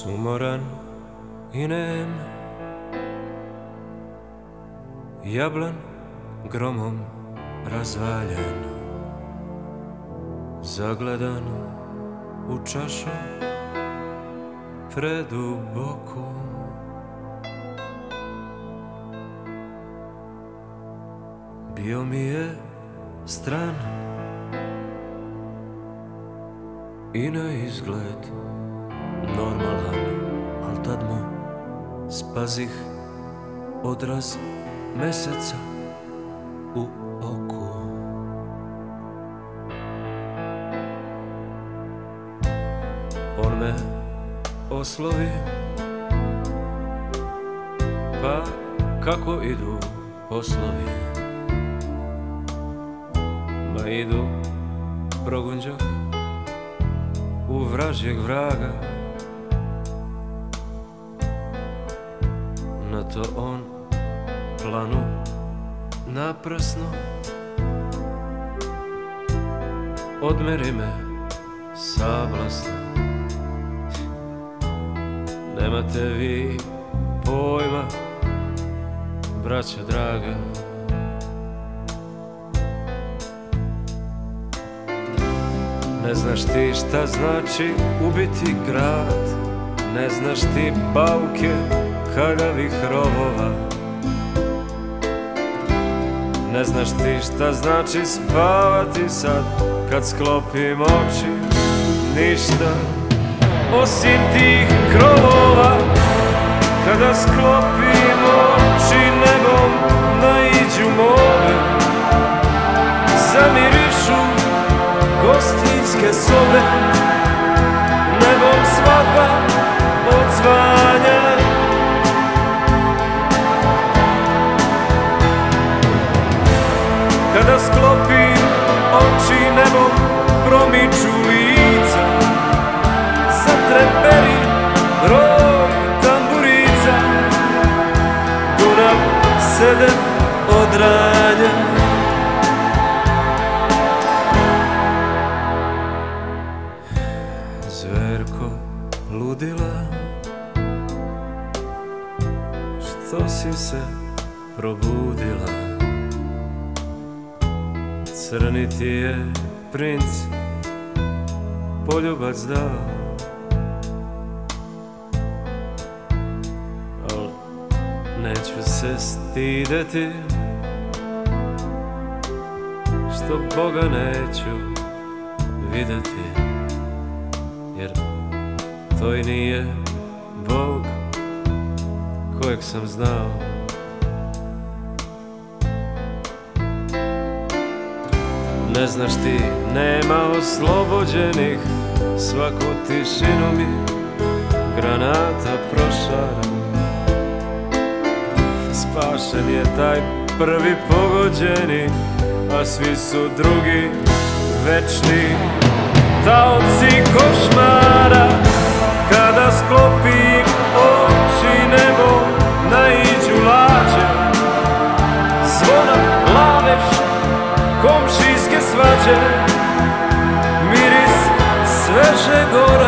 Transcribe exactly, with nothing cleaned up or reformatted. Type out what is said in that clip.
Sumoran i nem, jablan gromom razvaljen, zagledan u čašu preduboku. Bio mi je stran i na izgled normalan, al tad mu spazih odraz meseca u oku. On me oslovi, pa kako idu poslovi? Ma idu progunđak u vražjeg vraga. Na to on planu naprasno odmeri me sablasno. Nemate vi pojma, braćo draga. Ne znaš ti šta znači ubiti grad, ne znaš ti bauke haljavih rovova, ne znaš ti šta znači spavati sad kad sklopim oči. Ništa osim tih krovova, kada sklopim oči nebom naiđu mome, zamirišu gostinske sobe, nebom svadba odzvanja. Kada sklopim oči nebom promiču lica, zatreperi roj tamburica, Dunav sedev od ranja. Zverko ludila, što si se probudila? Crni ti je princ poljubac dao, al neću se stideti što Boga neću videti, jer to i nije Bog kojeg sam znao. Ne znaš ti, nema oslobođenih, svaku tišinu mi granata prošara. Spašen je taj prvi pogođeni, a svi su drugi večni taoci košmara. Kada sklopim oči nebo naiđu lađe, zvona laveš komšijske svađe, miris sveže gore.